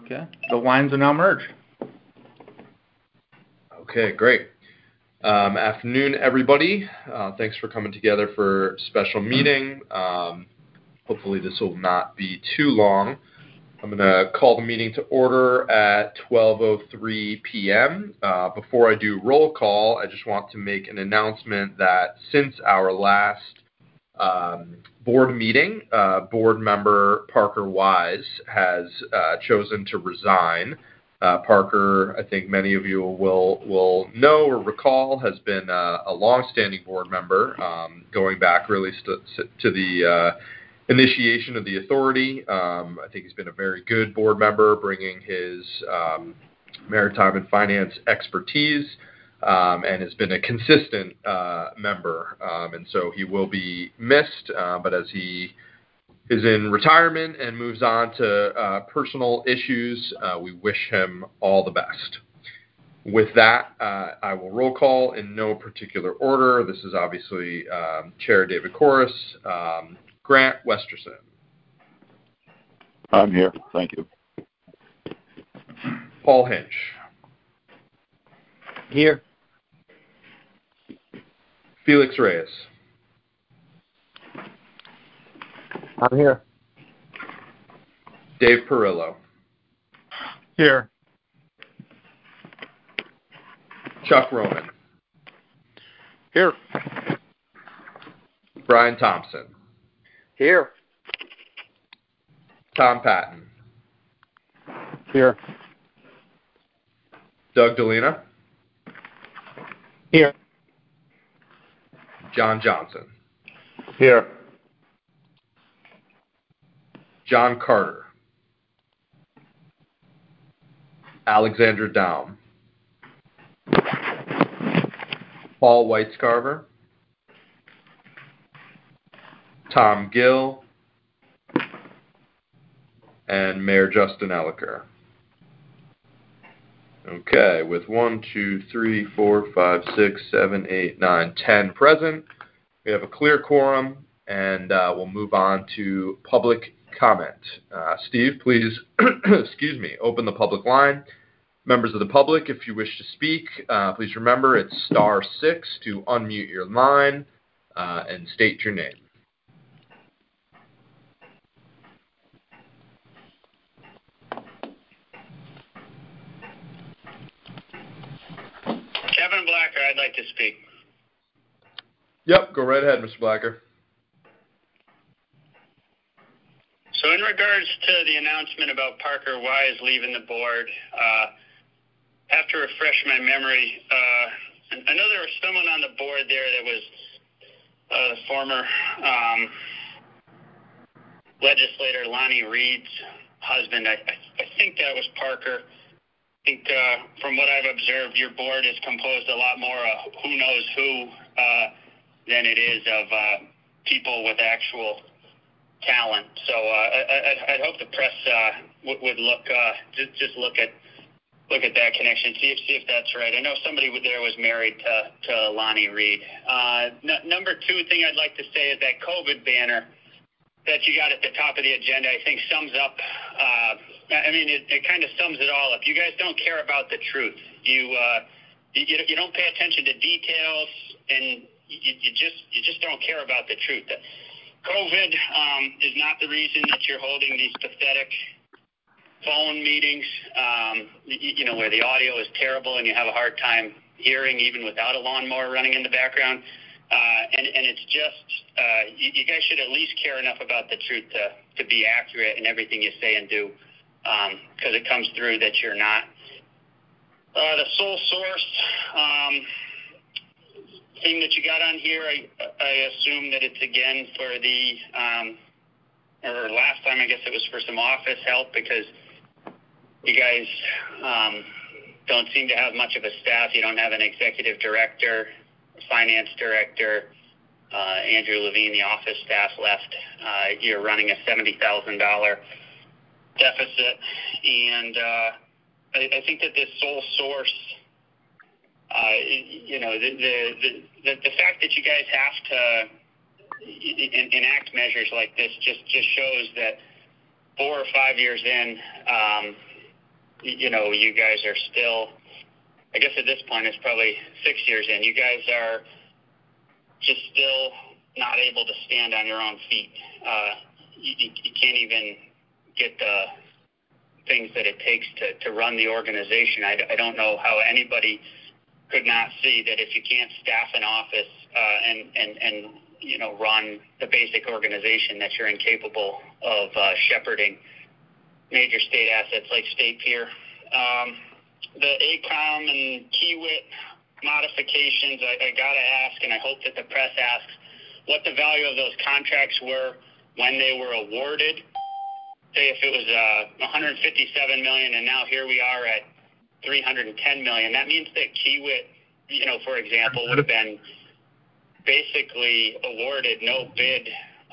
Okay. The lines are now merged. Okay, great. Afternoon, everybody. Thanks for coming together for a special meeting. Hopefully this will not be too long. I'm going to call the meeting to order at 12:03 p.m. Before I do roll call, I just want to make an announcement that since our last board meeting, board member Parker Wise has chosen to resign. Parker, I think many of you will know or recall, has been a long-standing board member, going back really to the initiation of the authority. I think he's been a very good board member, bringing his maritime and finance expertise, and has been a consistent member. And so he will be missed, but as he is in retirement and moves on to personal issues, we wish him all the best. With that, I will roll call in no particular order. This is obviously Chair David Corus, Grant Westerson. I'm here. Thank you. Paul Hinch. Here. Felix Reyes. I'm here. Dave Perillo. Here. Chuck Roman. Here. Brian Thompson. Here. Tom Patton. Here. Doug Delina. Here. John Johnson. Here. John Carter. Alexandra Daum. Paul Weitzcarver. Tom Gill. And Mayor Justin Elicker. Okay, with 1, 2, 3, 4, 5, 6, 7, 8, 9, 10 present, we have a clear quorum, and we'll move on to public comment. Steve, please, excuse me, open the public line. Members of the public, if you wish to speak, please remember it's *6 to unmute your line and state your name. Kevin Blacker, I'd like to speak. Yep, go right ahead, Mr. Blacker. So in regards to the announcement about Parker Wise leaving the board, I have to refresh my memory. I know there was someone on the board there that was the former legislator Lonnie Reed's husband. I think that was Parker. I think from what I've observed, your board is composed a lot more of who knows who than it is of people with actual talent. So I'd hope the press would look just look at that connection, see if that's right. I know somebody there was married to Lonnie Reed. Number two thing I'd like to say is that COVID banner that you got at the top of the agenda, I think sums up, it kind of sums it all up. You guys don't care about the truth. You don't pay attention to details, and you just don't care about the truth. COVID is not the reason that you're holding these pathetic phone meetings, where the audio is terrible and you have a hard time hearing even without a lawnmower running in the background. And it's just, you guys should at least care enough about the truth to be accurate in everything you say and do, because it comes through that you're not. The sole source thing that you got on here, I assume that it's again for or last time I guess it was for some office help, because you guys don't seem to have much of a staff. You don't have an executive director, finance director. Andrew Levine, the office staff left. You're running a $70,000 deficit, and I think that this sole source, the fact that you guys have to enact measures like this just shows that 4 or 5 years in, you guys are still, I guess at this point it's probably 6 years in, you guys are just still not able to stand on your own feet. You can't even get the things that it takes to run the organization. I don't know how anybody could not see that if you can't staff an office and run the basic organization, that you're incapable of shepherding major state assets like State Pier. The AECOM and Kiewit modifications, I got to ask, and I hope that the press asks, what the value of those contracts were when they were awarded. Say if it was $157 million, and now here we are at $310 million. That means that Kiewit, for example, would have been basically awarded no bid.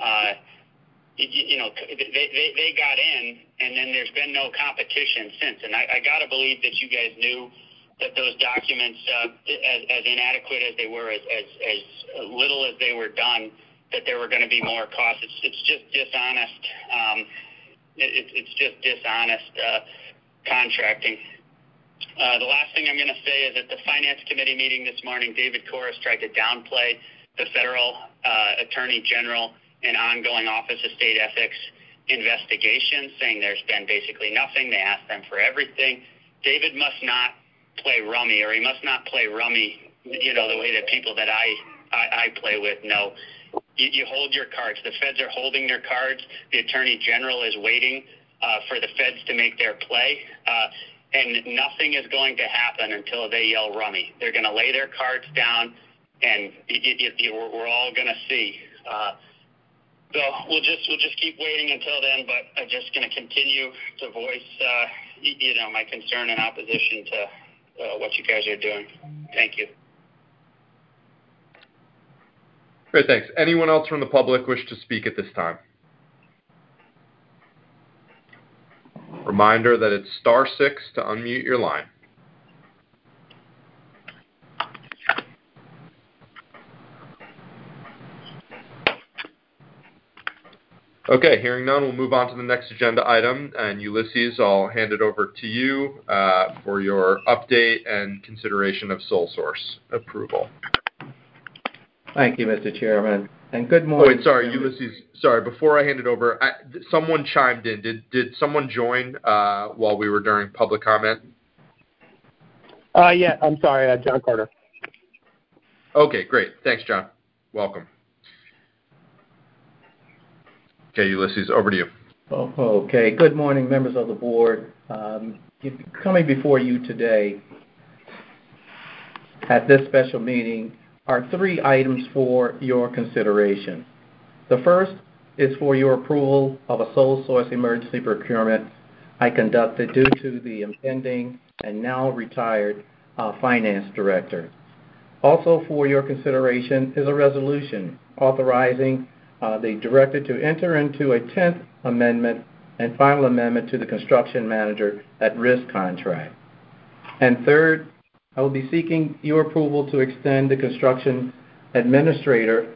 They got in, and then there's been no competition since. And I got to believe that you guys knew that those documents, as inadequate as they were, as little as they were done, that there were going to be more costs. It's just dishonest. It's just dishonest contracting. The last thing I'm going to say is at the Finance Committee meeting this morning, David Corus tried to downplay the federal Attorney General and ongoing Office of State Ethics investigation, saying there's been basically nothing. They asked them for everything. David must not play rummy, or he must not play rummy, the way that people that I play with know. You hold your cards. The feds are holding their cards. The Attorney General is waiting for the feds to make their play. And nothing is going to happen until they yell rummy. They're going to lay their cards down, and we're all going to see. So we'll just keep waiting until then. But I'm just going to continue to voice, my concern and opposition to what you guys are doing. Thank you. Great, thanks. Anyone else from the public wish to speak at this time? Reminder that it's *6 to unmute your line. Okay, hearing none, we'll move on to the next agenda item. And Ulysses, I'll hand it over to you for your update and consideration of sole source approval. Thank you, Mr. Chairman. And good morning. Oh, wait, sorry, Ulysses. Sorry, before I hand it over, someone chimed in. Did someone join while we were during public comment? Yeah, I'm sorry, John Carter. Okay, great. Thanks, John. Welcome. Okay, Ulysses, over to you. Oh, okay. Good morning, members of the board. Coming before you today at this special meeting are 3 items for your consideration. The first is for your approval of a sole source emergency procurement I conducted due to the impending and now retired finance director. Also for your consideration is a resolution authorizing the director to enter into a 10th amendment and final amendment to the construction manager at risk contract. And third, I will be seeking your approval to extend the construction administrator's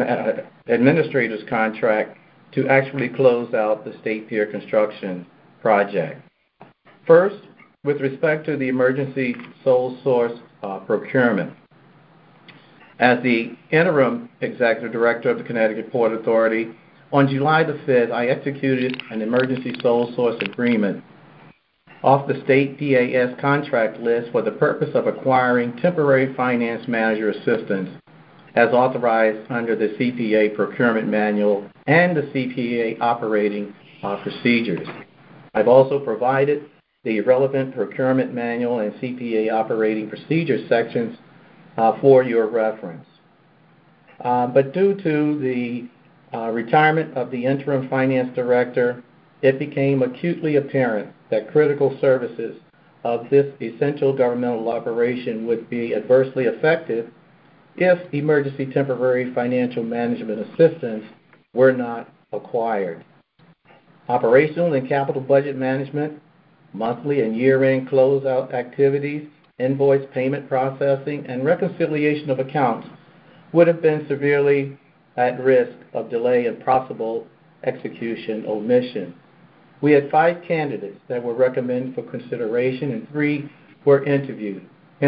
contract to actually close out the State Pier construction project. First, with respect to the emergency sole source procurement. As the interim executive director of the Connecticut Port Authority, on July the 5th, I executed an emergency sole source agreement off the state PAS contract list for the purpose of acquiring temporary finance manager assistance as authorized under the CPA procurement manual and the CPA operating procedures. I've also provided the relevant procurement manual and CPA operating procedure sections for your reference. But due to the retirement of the interim finance director, it became acutely apparent that critical services of this essential governmental operation would be adversely affected if emergency temporary financial management assistance were not acquired. Operational and capital budget management, monthly and year-end closeout activities, invoice payment processing, and reconciliation of accounts would have been severely at risk of delay and possible execution omission. We had 5 candidates that were recommended for consideration, and 3 were interviewed.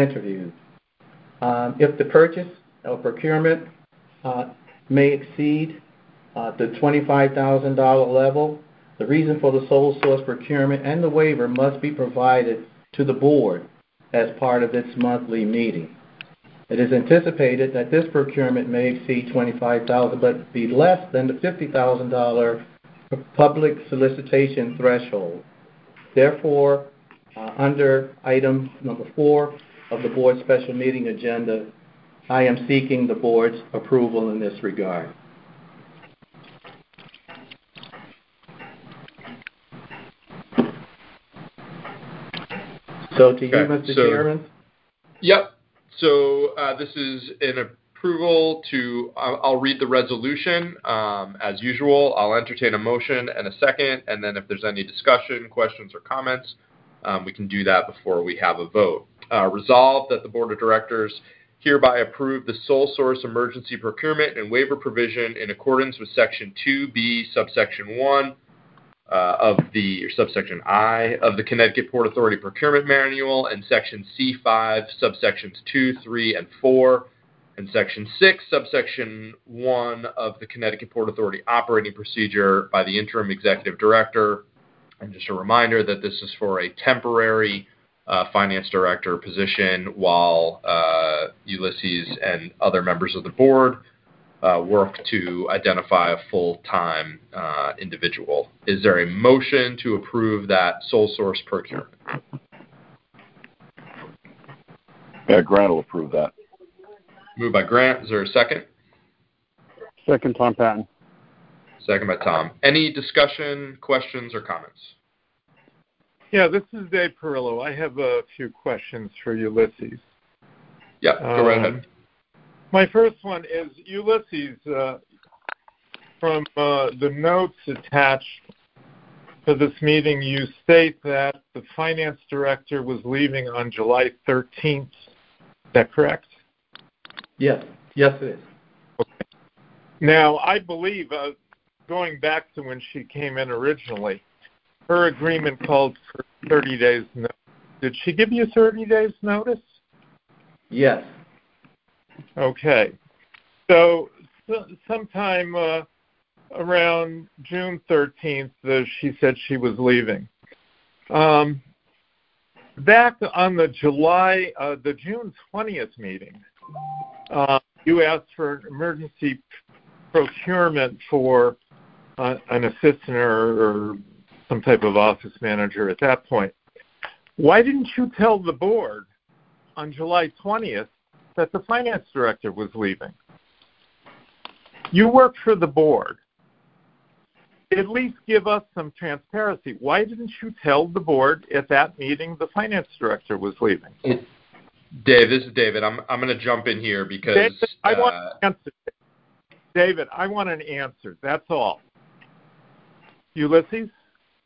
If the purchase or procurement may exceed the $25,000 level, the reason for the sole source procurement and the waiver must be provided to the board as part of its monthly meeting. It is anticipated that this procurement may exceed $25,000 but be less than the $50,000 public solicitation threshold. Therefore, under item number 4 of the board special meeting agenda, I am seeking the board's approval in this regard. So to you, Mr. Chairman? Yep. So this is an approval to, I'll read the resolution. As usual, I'll entertain a motion and a second, and then if there's any discussion, questions, or comments, we can do that before we have a vote. Resolved that the Board of Directors hereby approve the sole source emergency procurement and waiver provision in accordance with Section 2B, subsection 1, subsection I of the Connecticut Port Authority Procurement Manual, and Section C5, subsections 2, 3, and 4, and Section 6, subsection 1 of the Connecticut Port Authority Operating Procedure by the Interim Executive Director. And just a reminder that this is for a temporary finance director position while Ulysses and other members of the board work to identify a full-time individual. Is there a motion to approve that sole source procurement? Yeah, Grant will approve that. Moved by Grant. Is there a second? Second, Tom Patton. Second by Tom. Any discussion, questions, or comments? Yeah, this is Dave Perillo. I have a few questions for Ulysses. Yeah, go right ahead. My first one is, Ulysses, from the notes attached to this meeting, you state that the finance director was leaving on July 13th. Is that correct? Yes. Yes, it is. Okay. Now, I believe, going back to when she came in originally, her agreement called for 30 days notice. Did she give you 30 days notice? Yes. Okay. So sometime around June 13th, she said she was leaving. Back on the June 20th meeting, you asked for emergency procurement for an assistant or some type of office manager at that point. Why didn't you tell the board on July 20th that the finance director was leaving? You work for the board. At least give us some transparency. Why didn't you tell the board at that meeting the finance director was leaving? Dave, this is David. I'm going to jump in here because... David, I want an answer. David, I want an answer. That's all. Ulysses?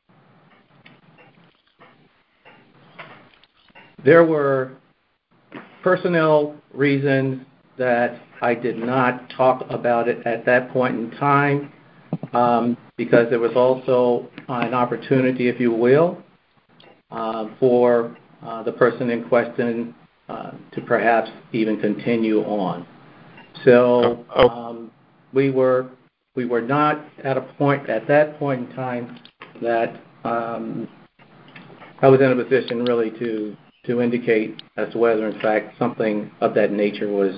There were personnel reasons that I did not talk about it at that point in time, because there was also an opportunity, if you will, for the person in question to perhaps even continue on. So we were not at a point at that point in time that I was in a position really to indicate as to whether, in fact, something of that nature was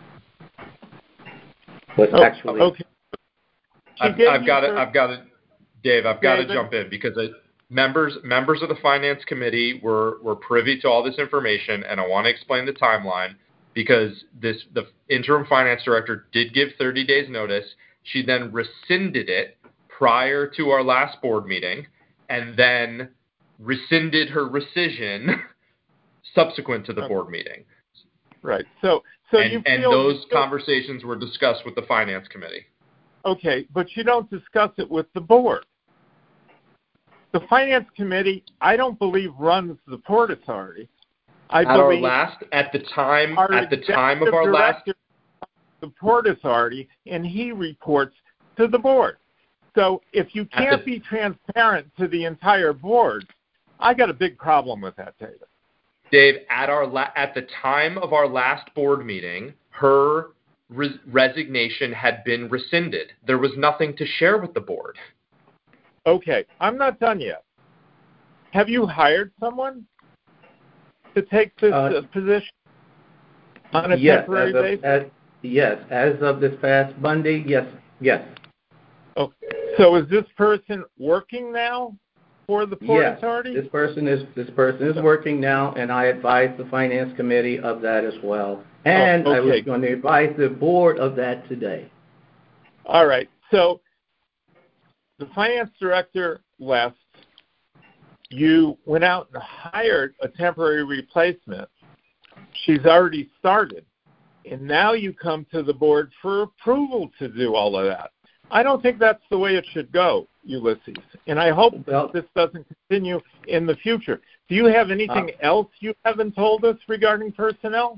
actually. Okay. I've got it, Dave. I've got to jump in because members of the finance committee were privy to all this information, and I want to explain the timeline because the interim finance director did give 30 days notice. She then rescinded it prior to our last board meeting, and then rescinded her rescission subsequent to the board meeting. Right. So and those conversations were discussed with the finance committee. Okay, but you don't discuss it with the board. The finance committee, I don't believe, runs the Port Authority. At the time of our last, the Port Authority, and he reports to the board. So if you can't be transparent to the entire board, I got a big problem with that, David. Dave, at the time of our last board meeting, her resignation had been rescinded. There was nothing to share with the board. Okay, I'm not done yet. Have you hired someone to take this position on a temporary basis? Yes, as of this past Monday, yes. Okay. So is this person working now for the Port Authority? This person is working now, and I advised the Finance Committee of that as well. And I was going to advise the board of that today. All right. So the finance director left. You went out and hired a temporary replacement. She's already started. And now you come to the board for approval to do all of that. I don't think that's the way it should go, Ulysses. And I hope this doesn't continue in the future. Do you have anything else you haven't told us regarding personnel?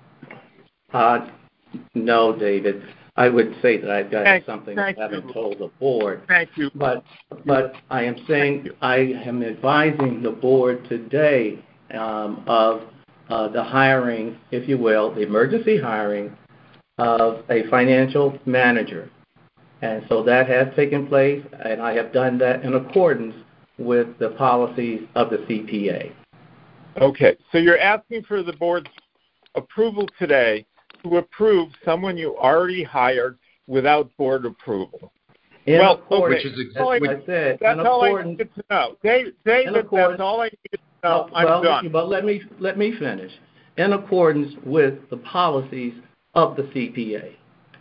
No, David. I would say that I've got something I haven't told the board. Thank you. But I am saying I am advising the board today of the hiring, if you will, the emergency hiring of a financial manager. And so that has taken place, and I have done that in accordance with the policies of the CPA. Okay, so you're asking for the board's approval today to approve someone you already hired without board approval. Which is that's all I needed to know. David, that's all I needed to know. I'm done. But let me finish. In accordance with the policies of the CPA.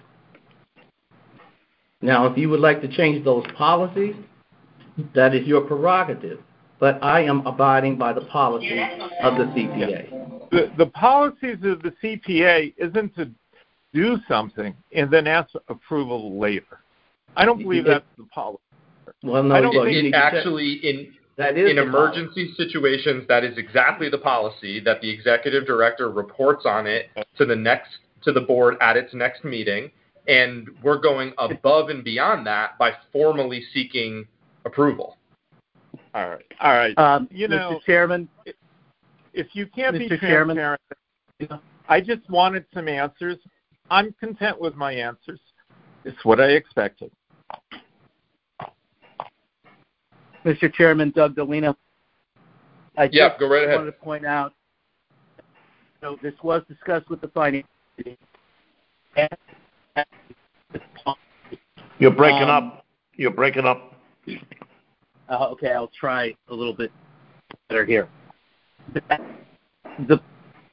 Now, if you would like to change those policies, that is your prerogative. But I am abiding by the policies of the CPA. The policies of the CPA isn't to do something and then ask approval later. I don't believe that's the policy. Well, no, in emergency situations, that is exactly the policy, that the executive director reports on it to the board at its next meeting. And we're going above and beyond that by formally seeking approval. All right. Mr. Chairman, if you can't be transparent, I just wanted some answers. I'm content with my answers. It's what I expected. Mr. Chairman, Doug Dolina. Go right ahead. I wanted to point out, this was discussed with the Finance Committee. You're breaking up. You're breaking up. Okay, I'll try a little bit better here. The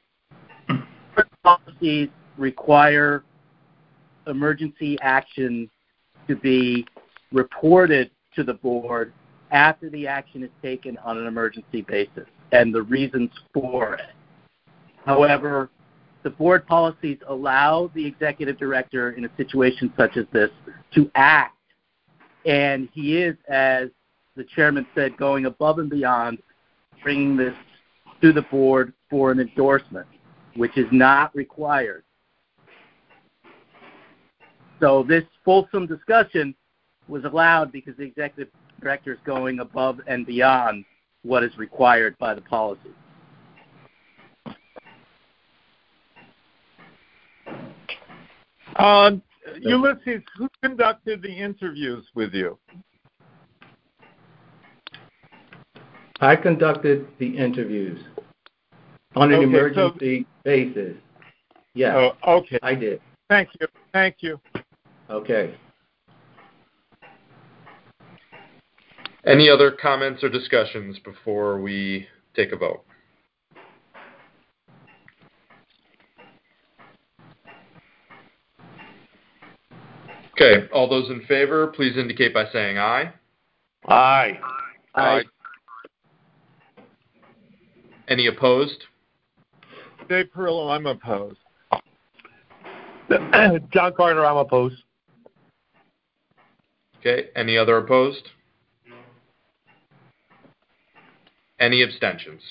policies require emergency action to be reported to the board after the action is taken on an emergency basis and the reasons for it. However, the board policies allow the executive director in a situation such as this to act, and he is, as the chairman said, going above and beyond, bringing this to the board for an endorsement, which is not required. So this fulsome discussion was allowed because the executive director is going above and beyond what is required by the policy. Ulysses, who conducted the interviews with you? I conducted the interviews on an emergency basis. Yes. Okay. I did. Thank you. Okay. Any other comments or discussions before we take a vote? Okay, all those in favor, please indicate by saying aye. Aye. Aye. Any opposed? Dave Perillo, I'm opposed. John Carter, I'm opposed. Okay, any other opposed? No. Any abstentions?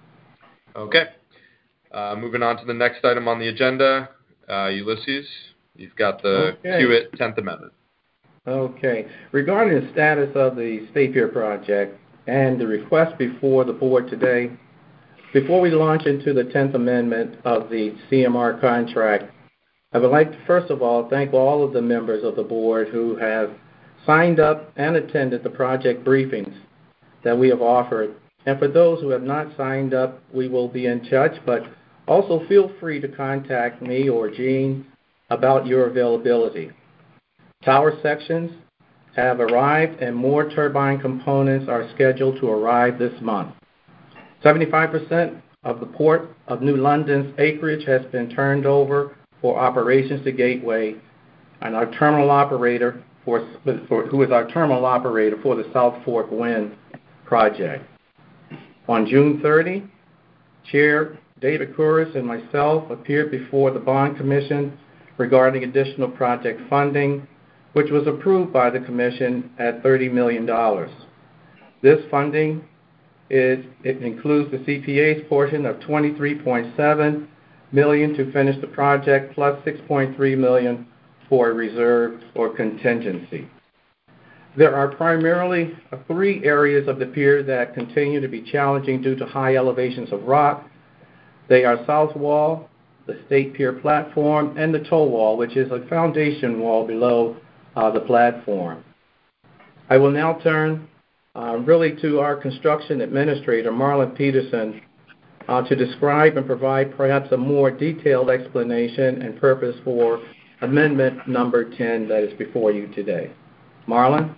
Okay. Moving on to the next item on the agenda. Ulysses, You've got the Hewitt 10th Amendment. Okay. Regarding the status of the State Pier project and the request before the board today, before we launch into the 10th Amendment of the CMR contract, I would like to first of all thank all of the members of the board who have signed up and attended the project briefings that we have offered. And for those who have not signed up, we will be in touch, but also feel free to contact me or Gene about your availability. Tower sections have arrived and more turbine components are scheduled to arrive this month. 75% of the Port of New London's acreage has been turned over for operations to Gateway, and our terminal operator who is our terminal operator for the South Fork Wind project. On June 30, Chair David Couros and myself appeared before the Bond Commission regarding additional project funding, which was approved by the Commission at $30 million. This funding includes the CPA's portion of $23.7 million to finish the project, plus $6.3 million for a reserve or contingency. There are primarily 3 areas of the pier that continue to be challenging due to high elevations of rock. They are South Wall, the State Pier platform, and the toe wall, which is a foundation wall below the platform. I will now turn really to our construction administrator, Marlon Peterson, to describe and provide perhaps a more detailed explanation and purpose for Amendment number 10 that is before you today. Marlon?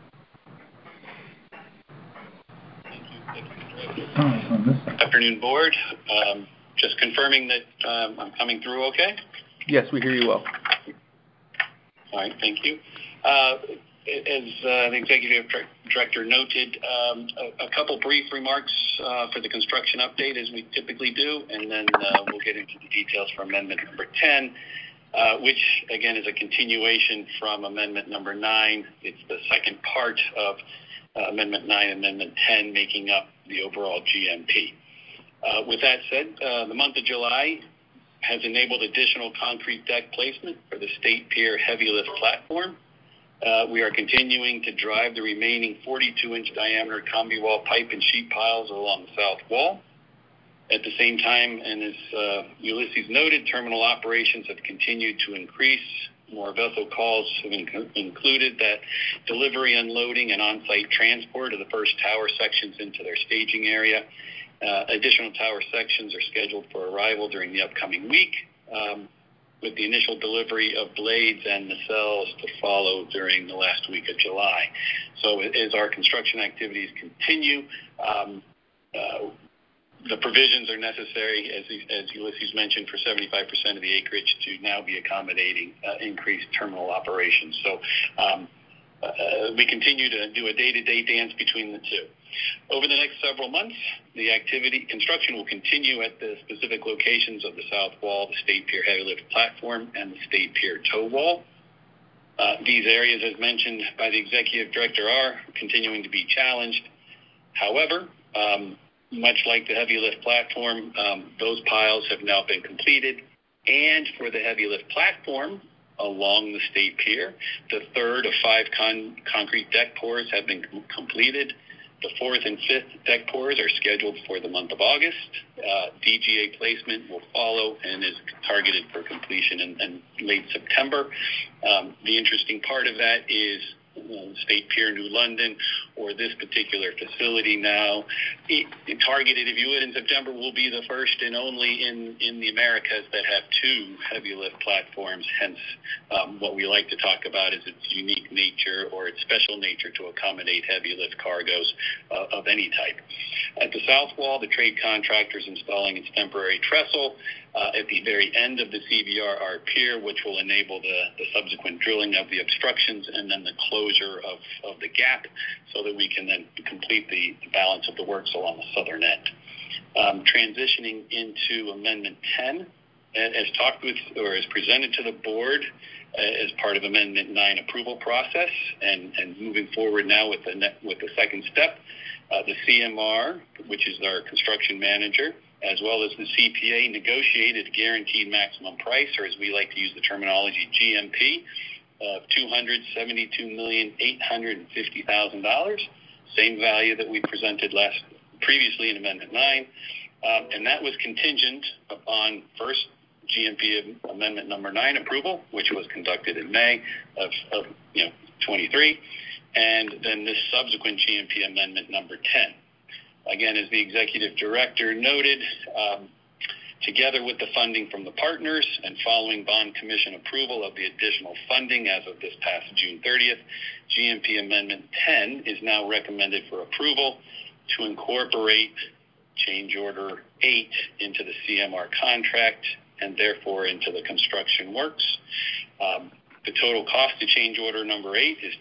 Afternoon, Board. Just confirming that I'm coming through okay? Yes, we hear you well. All right, thank you. As the Executive Director noted, a couple brief remarks for the construction update, as we typically do, and then we'll get into the details for Amendment number 10, which, again, is a continuation from Amendment number 9. It's the second part of Amendment 9, Amendment 10, making up the overall GMP. With that said, the month of July has enabled additional concrete deck placement for the State Pier heavy lift platform. We are continuing to drive the remaining 42-inch diameter combi wall pipe and sheet piles along the south wall. At the same time, and as Ulysses noted, terminal operations have continued to increase. More vessel calls have included that delivery, unloading, and on-site transport of the first tower sections into their staging area. Additional tower sections are scheduled for arrival during the upcoming week, with the initial delivery of blades and nacelles to follow during the last week of July. So as our construction activities continue, the provisions are necessary, as Ulysses mentioned, for 75% of the acreage to now be accommodating increased terminal operations. So we continue to do a day-to-day dance between the two. Over the next several months, the construction will continue at the specific locations of the South Wall, the State Pier heavy lift platform, and the State Pier toe wall. These areas, as mentioned by the Executive Director, are continuing to be challenged. However, much like the heavy lift platform, those piles have now been completed. And for the heavy lift platform along the State Pier, the third of 5 concrete deck pours have been completed. The 4th and 5th deck pours are scheduled for the month of August. DGA placement will follow and is targeted for completion in late September. The interesting part of that is State Pier New London, or this particular facility now, targeted, if you would, in September, will be the first and only in the Americas that have 2 heavy lift platforms. Hence, what we like to talk about is its unique nature or its special nature to accommodate heavy lift cargoes of any type. At the South Wall, the trade contractor is installing its temporary trestle at the very end of the CBRR pier, which will enable the subsequent drilling of the obstructions and then the closure of the gap, so that we can then complete the balance of the works along the southern end. Transitioning into Amendment 10, as talked with or as presented to the board as part of Amendment 9 approval process, and moving forward now with the second step, the CMR, which is our construction manager, as well as the CPA, negotiated a guaranteed maximum price, or as we like to use the terminology, GMP, of $272,850,000, same value that we presented previously in Amendment 9, and that was contingent upon first GMP Amendment number 9 approval, which was conducted in May of 23, and then this subsequent GMP Amendment number 10. Again, as the Executive Director noted, together with the funding from the partners and following Bond Commission approval of the additional funding as of this past June 30th, GMP Amendment 10 is now recommended for approval to incorporate Change Order 8 into the CMR contract and therefore into the construction works. The total cost to Change Order number 8 is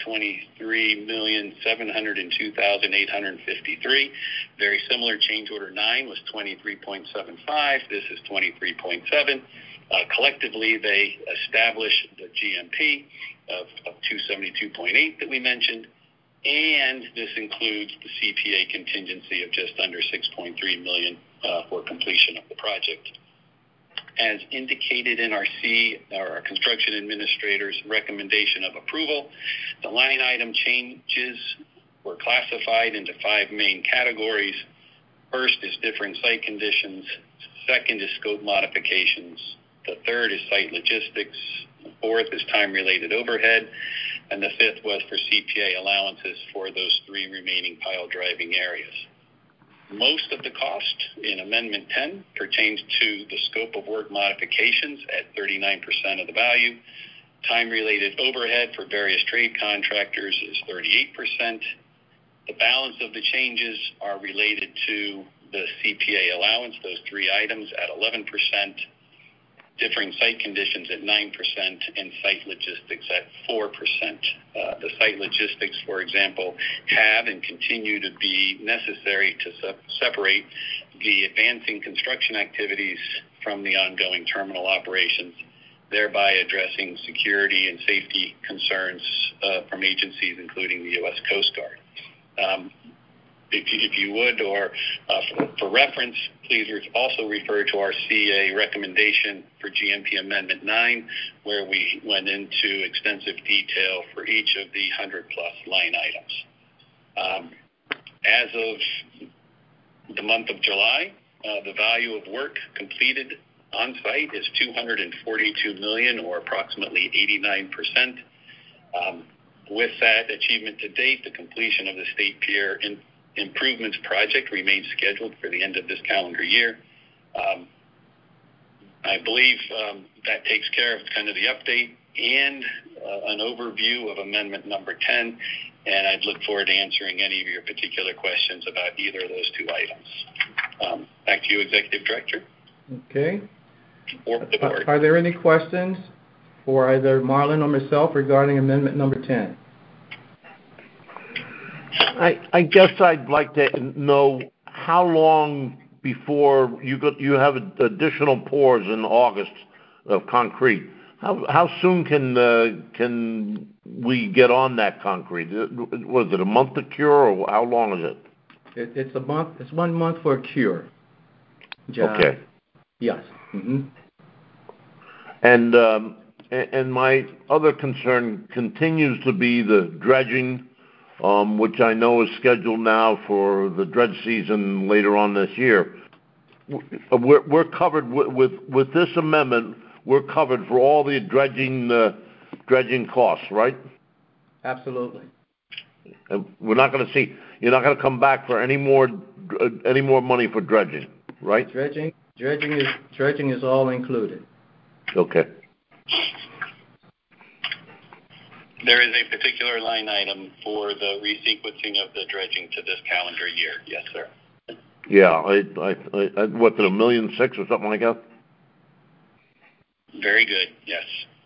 $23,702,853. Very similar. Change Order 9 was $23.75. This is $23.7. Collectively, they establish the GMP of $272.8 that we mentioned, and this includes the CPA contingency of just under $6.3 million for completion of the project. As indicated in our construction administrator's recommendation of approval, the line item changes were classified into 5 main categories. First is differing site conditions. Second is scope modifications. The third is site logistics. The fourth is time-related overhead. And the fifth was for CPA allowances for those 3 remaining pile driving areas. Most of the cost in Amendment 10 pertains to the scope of work modifications at 39% of the value. Time-related overhead for various trade contractors is 38%. The balance of the changes are related to the CPA allowance, those 3 items at 11%, differing site conditions at 9%, and site logistics at 4%. The site logistics, for example, have and continue to be necessary to separate the advancing construction activities from the ongoing terminal operations, thereby addressing security and safety concerns from agencies, including the U.S. Coast Guard. If you would, or for reference, please also refer to our CA recommendation for GMP Amendment 9, where we went into extensive detail for each of the 100-plus line items. As of the month of July, the value of work completed on site is $242 million, or approximately 89%. With that achievement to date, the completion of the State Pier Improvements project remains scheduled for the end of this calendar year. I believe that takes care of kind of the update and an overview of Amendment number 10, and I'd look forward to answering any of your particular questions about either of those 2 items. Back to you, Executive Director. Okay. Or the board. Are there any questions for either Marlon or myself regarding Amendment number 10? I guess I'd like to know how long before you have additional pours in August of concrete. How soon can we get on that concrete? Was it a month to cure, or how long is it? It's a month. It's 1 month for a cure. Okay. Yes. Mm-hmm. And my other concern continues to be the dredging, which I know is scheduled now for the dredge season later on this year. We're covered with this amendment. We're covered for all the dredging costs, right? Absolutely. And we're not going to see. You're not going to come back for any more money for dredging, right? Dredging is all included. Okay. There is a particular line item for the resequencing of the dredging to this calendar year. Yes, sir. Yeah, what's it, $1.6 million or something like that? Very good. Yes.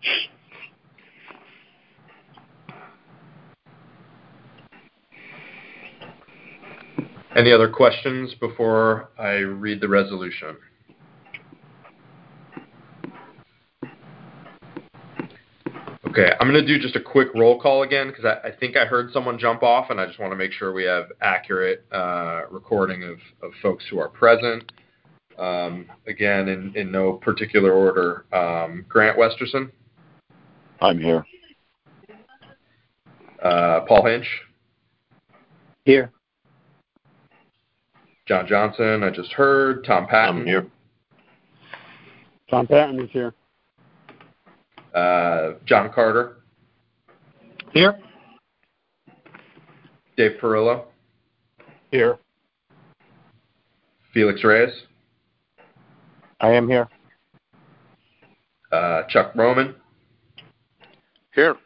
Any other questions before I read the resolution? Okay, I'm going to do just a quick roll call again because I think I heard someone jump off, and I just want to make sure we have accurate recording of folks who are present. Again, in no particular order. Grant Westerson. I'm here. Paul Hinch. Here. John Johnson, I just heard. Tom Patton. I'm here. Tom Patton is here. John Carter. Here. Dave Perillo. Here. Felix Reyes. I am here. Chuck Roman. Here.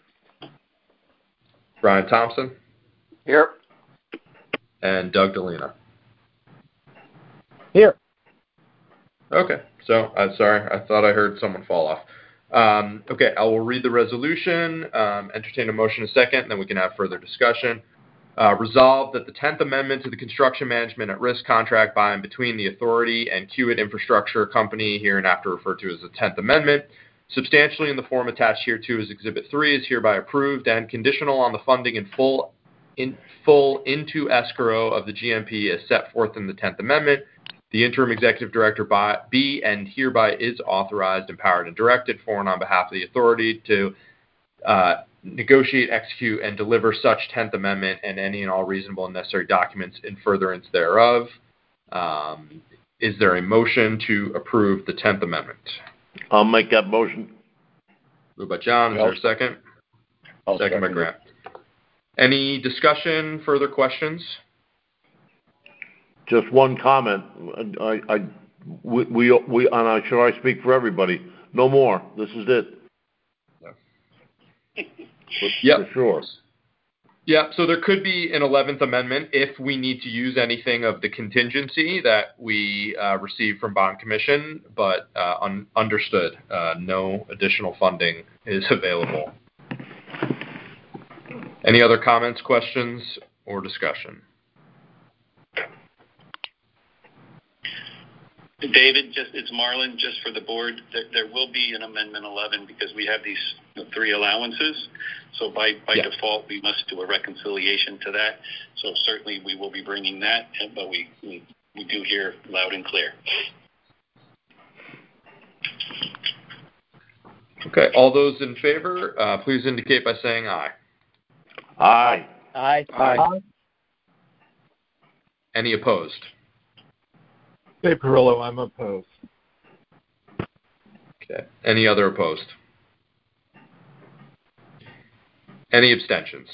Brian Thompson. Here. And Doug Delina. Here. Okay, so I'm sorry, I thought I heard someone fall off. Okay, I will read the resolution, entertain a motion in a second, and then we can have further discussion. Resolved that the 10th Amendment to the Construction Management at Risk contract by and between the Authority and Kiewit Infrastructure Company, hereinafter referred to as the 10th Amendment, substantially in the form attached hereto as Exhibit 3, is hereby approved and conditional on the funding in full into escrow of the GMP as set forth in the 10th Amendment. The interim executive director be and hereby is authorized, empowered, and directed for and on behalf of the authority to negotiate, execute, and deliver such 10th Amendment and any and all reasonable and necessary documents in furtherance thereof. Is there a motion to approve the 10th Amendment? I'll make that motion. Moved by John. Is there a second? Second by Grant. Any discussion, further questions? Just one comment. We and I'm sure I speak for everybody. No more. This is it. Yep. For sure. Yeah, so there could be an 11th Amendment if we need to use anything of the contingency that we receive from Bond Commission, but understood. No additional funding is available. Any other comments, questions, or discussion? David, it's Marlon, just for the board. There will be an Amendment 11 because we have these 3 allowances. So by default, we must do a reconciliation to that. So certainly we will be bringing that, but we do hear loud and clear. Okay, all those in favor, please indicate by saying aye. Aye. Aye. Aye. Any opposed? Dave Perillo, I'm opposed. Okay. Any other opposed? Any abstentions?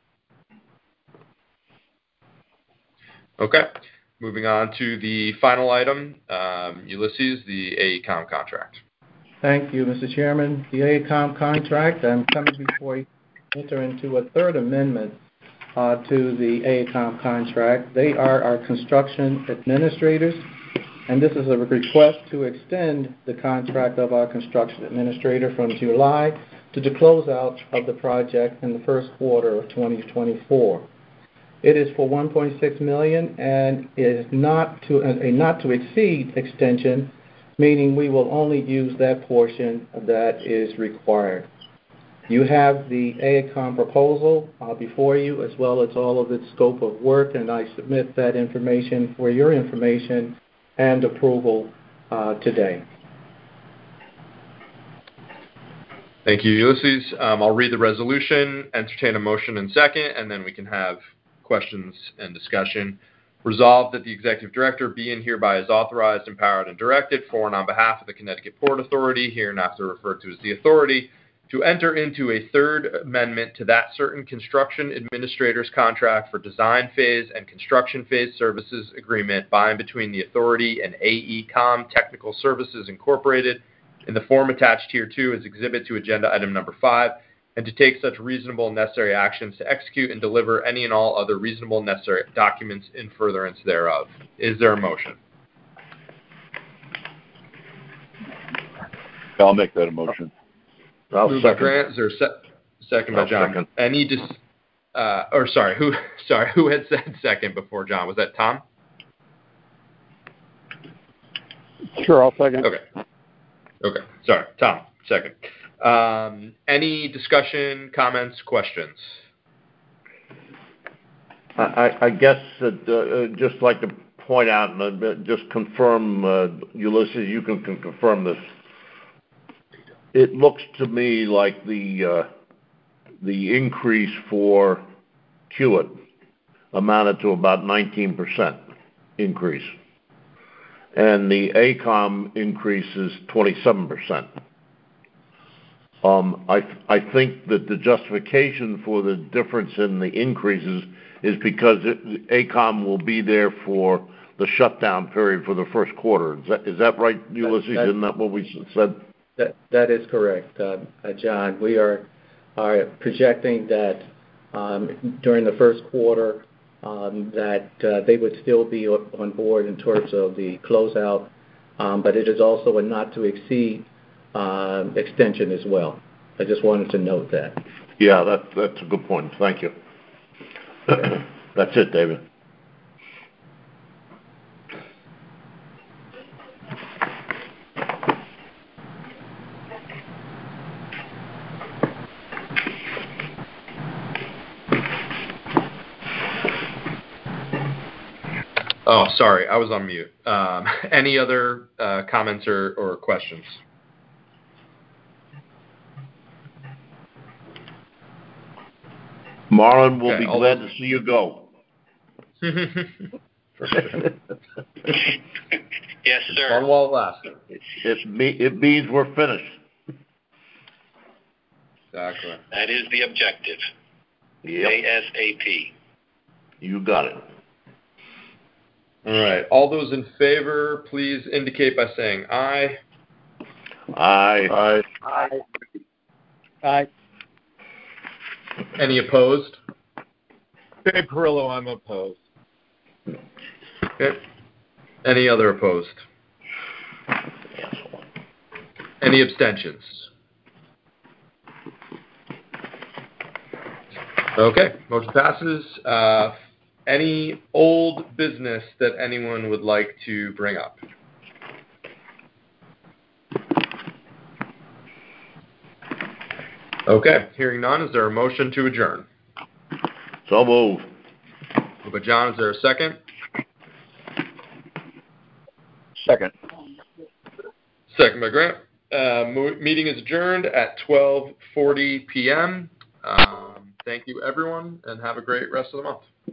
Okay. Moving on to the final item, Ulysses, the AECOM contract. Thank you, Mr. Chairman. The AECOM contract, I'm coming before you to enter into a third amendment to the AECOM contract. They are our construction administrators, and this is a request to extend the contract of our construction administrator from July to the closeout of the project in the first quarter of 2024. It is for $1.6 million and is not to exceed extension, meaning we will only use that portion that is required. You have the AECOM proposal before you, as well as all of its scope of work, and I submit that information for your information and approval today. Thank you, Ulysses. I'll read the resolution, entertain a motion in second, and then we can have questions and discussion. Resolved that the Executive Director be and hereby is authorized, empowered, and directed for and on behalf of the Connecticut Port Authority, hereinafter referred to as the Authority, to enter into a third amendment to that certain construction administrator's contract for design phase and construction phase services agreement by and between the Authority and AECOM Technical Services Incorporated in the form attached hereto as exhibit to agenda item number 5, and to take such reasonable and necessary actions to execute and deliver any and all other reasonable and necessary documents in furtherance thereof. Is there a motion? I'll make that a motion. I'll Moved by second. Grant. Is there a second by John? Second. Any who had said second before John? Was that Tom? Sure, I'll second. Okay. Sorry, Tom, second. Any discussion, comments, questions? I guess that just like to point out and just confirm, Ulysses, you can confirm this. It looks to me like the increase for Hewitt amounted to about 19% increase, and the ACOM increase is 27%. I think that the justification for the difference in the increases is because ACOM will be there for the shutdown period for the first quarter. Is that right, Ulysses? Isn't that what we said? That is correct, John. We are projecting that during the first quarter that they would still be on board in terms of the closeout, but it is also a not to exceed extension as well. I just wanted to note that. Yeah, that's a good point. Thank you. That's it, David. Oh, sorry, I was on mute. Any other comments or questions? Marlon will be glad to see you go. Yes, sir. Fun while it lasts. It means we're finished. Exactly. That is the objective. Yep. ASAP. You got it. All right. All those in favor, please indicate by saying aye. Aye. Aye. Aye. Aye. Any opposed? Dave Perillo, I'm opposed. Okay. Any other opposed? Any abstentions? Okay. Motion passes. Any old business that anyone would like to bring up? Okay. Hearing none, is there a motion to adjourn? So moved. Moved by John, is there a second? Second. Second by Grant. Meeting is adjourned at 12:40 p.m. Thank you, everyone, and have a great rest of the month.